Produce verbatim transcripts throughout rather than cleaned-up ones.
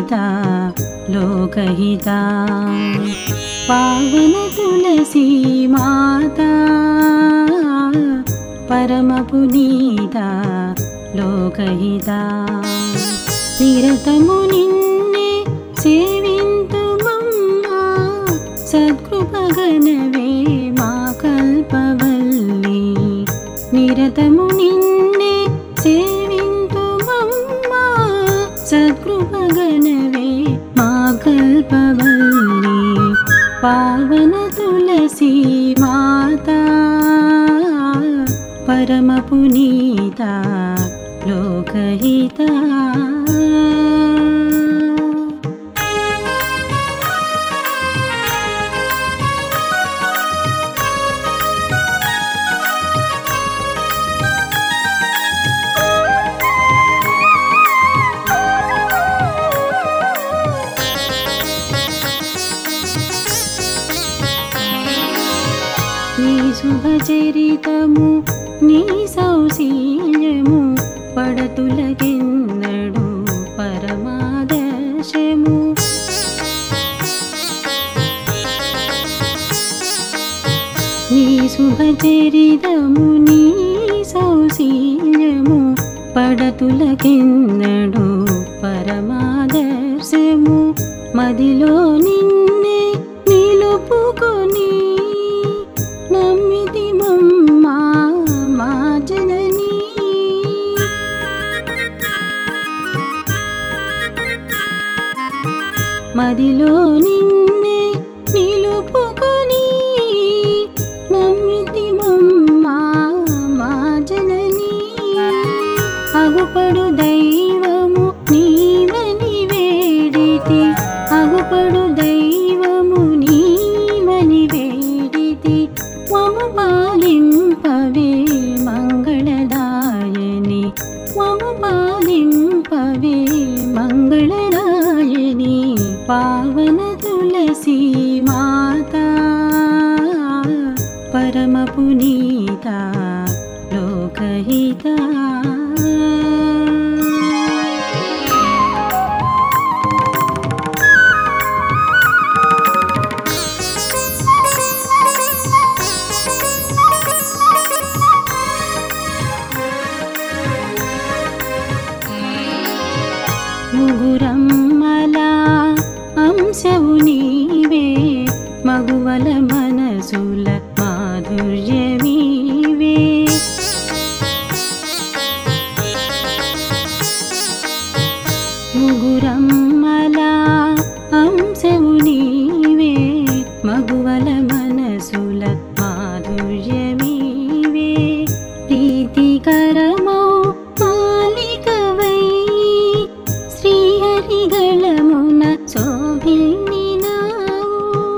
पुनीता लोकहिता पावन तुलसी माता परम पुनीता लोकहिता निरतमु निन्ने सेविन्तुमम्मा सत्कृपगणवे मा कल्पवल्ली निरतमु निन्ने सेविन्तुमम्मा सत्कृपगणवे मा कल्पवल्ली पावन तुलसी माता परम पुनीता लोकहिता नी शुभचरितमु नी सौशील्यमु पडतुलगेन्नडु परमादर्शमु नी शुभचरितमु नी सौशील्यमु पडतुलगेन्नडु परमादर्शमु मदिलो निन्ने निलुपुकोनि नम्मितिमम्मा मा जननी मदिलो निन्ने निलुपुकोनि नम्मितिमम्मा मा जननी अगुपडु दैवमु नीवनि वेडिति अगुपडु दैवमु नीवनि वेडिति मम पालिंपवे मंगलदायिनी मम पालिंपवे मंगलदायिनी पावन तुलसी माता परम पुनीता लोकहिता ముగురమ్మల అంశవు నీవే మగువల మనసుల మాధుర్యమీవే ముగురమ్మల అంశవు నీవే మగువల మనసుల మాధుర్యమీవే ప్రీతికరమౌ శ్రీహరిగళమున శోభిల్లినావు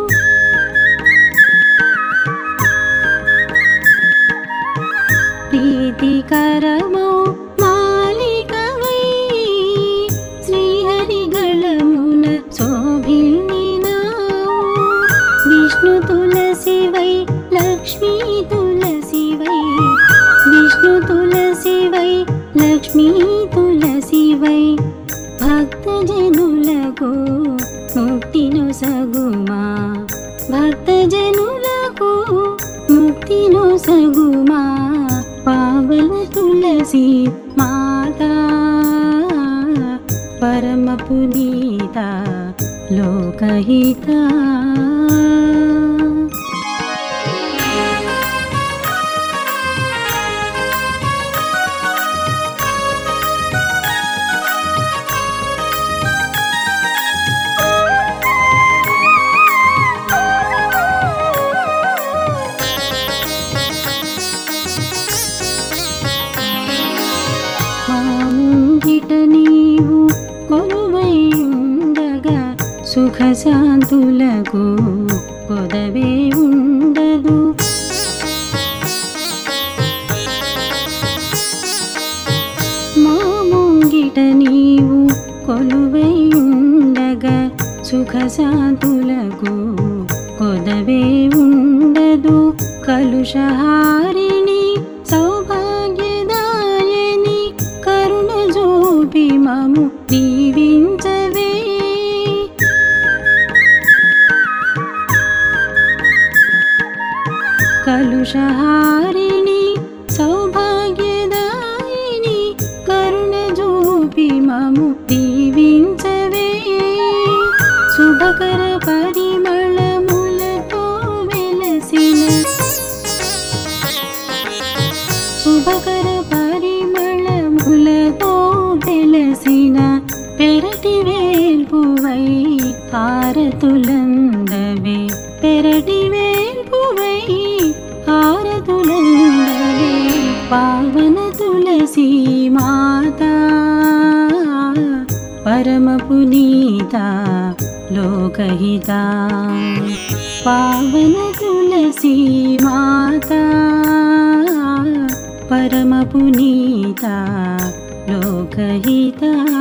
ప్రీతికరమౌ మాలికవై శ్రీహరిగళమున శోభిల్లినావు విష్ణు తులసివై లక్ష్మీ తులసివై విష్ణు తులసివై లక్ష్మీ తులసివై భక్తజనులకు ముక్తినొసగుమా భక్తజనులకు ముక్తినొసగుమా పావన తులసి మాతా పరమ పునీతా లోకహితా నీవు కొలువై ఉండగా సుఖ శాంతులకు కొదవే ఉండదు మా ముంగిట నీవు కొలువై ఉండగా సుఖ శాంతులకు కొదవే ఉండదు కలుషహారిణి సౌభాగ్యదాయని కరుణ జోపి మము దీవించవే హారతులందవే పెరటి వేల్పువై హారతులందవే పావన తులసీ మాతా పరమ పునీత లోకహితా పావన తులసీ మాతా పరమ పునీత లోకహితా।